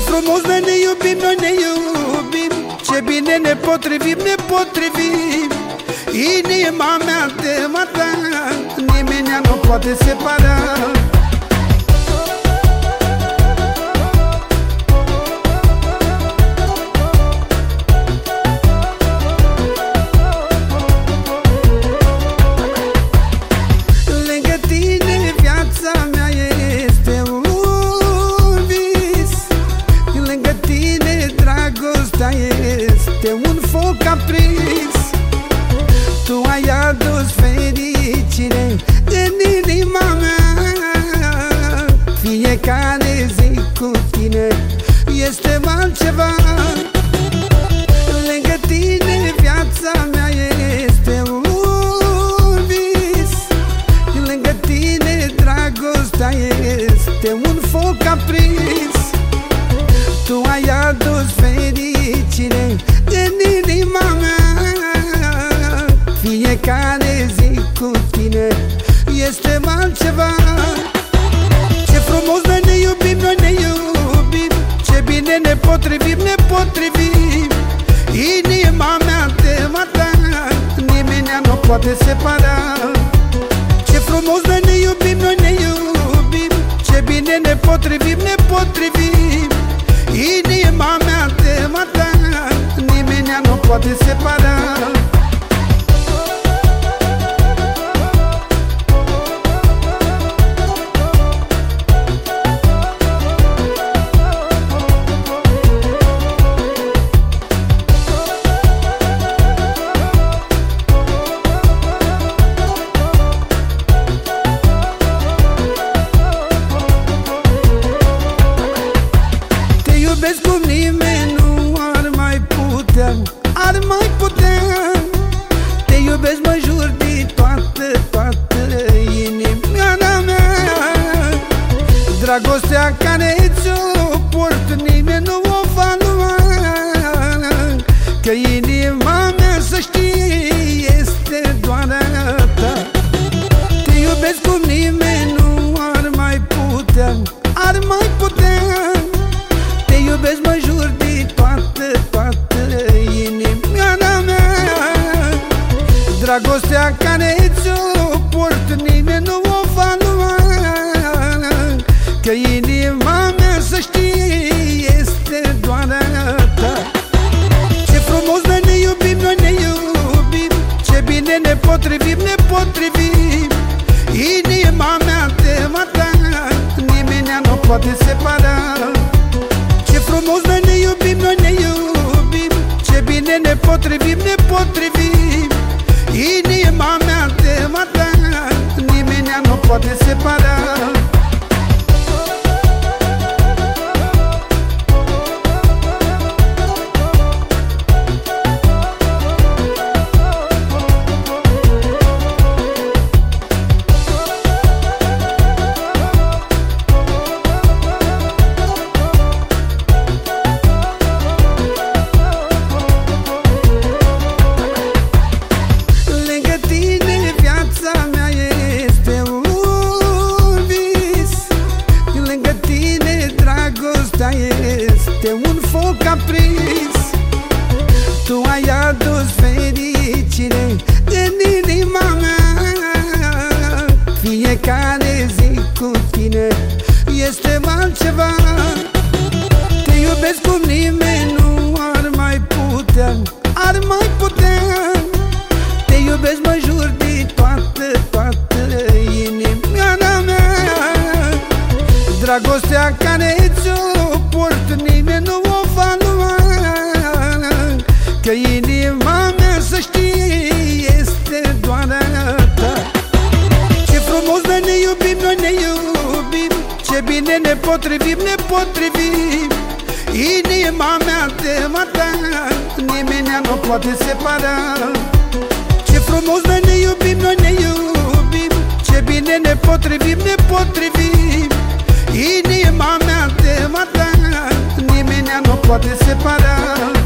frumos noi ne iubim, noi ne iubim, ce bine ne potrivim, ne potrivim. Inima mea de mata, nimeni nu poate separa. Este un foc aprins, tu ai adus fericire în inima mea. Fiecare zi cu tine este altceva. Lângă tine viața mea este un vis. Lângă tine dragostea este un foc aprins, tu ai adus fericire în inima mea. Fiecare zi cu tine este altceva. Ce frumos noi ne iubim, noi ne iubim, ce bine ne potrivim, ne potrivim. Inima mea de mata, nimeni nu poate separa. Ce frumos noi ne iubim, noi ne iubim, ce bine ne potrivim, ne potrivim. Inima mea de mata, nimeni nu poate separa. Iubesc cum nimeni nu ar mai putea, ar mai putea. Te iubesc, mă jur de toată inima mea. Dragostea care ți-o port nimeni nu o va lua, că inima mea, să știi, este doar a ta. Te iubesc cum nimeni nu ar mai putea, ar mai putea. Te iubesc, mă jur de toată inima mea. Dragostea care ți-o port nimeni nu o va lua, că inima mea, să știi, este doar a ta. Ce frumos noi ne iubim, noi ne iubim, ce bine ne potrivim, ne potrivim. Inima mea de mata, nimeni nu poate separa. Ce frumos noi ne iubim, noi ne iubim, ce bine ne potrivim, ne potrivim. Inima mea de mata, nimeni nu poate separa. Este un foc aprins, tu ai adus fericire în inima mea. Fiecare zi cu tine este altceva. Te iubesc cum nimeni nu ar mai putea, ar mai putea. Te iubesc, mă jur de toată inima mea. Dragostea care ți-o port nimeni nu o va lua, că inima mea, să știi, este doar a ta. Ce frumos noi ne iubim, noi ne iubim, ce bine ne potrivim, ne potrivim. Inima mea de mata, nimeni nu poate separa. Ce frumos noi ne iubim, noi ne iubim, ce bine ne potrivim, ne potrivim. Inima mea de mata, nimeni nu poate separa.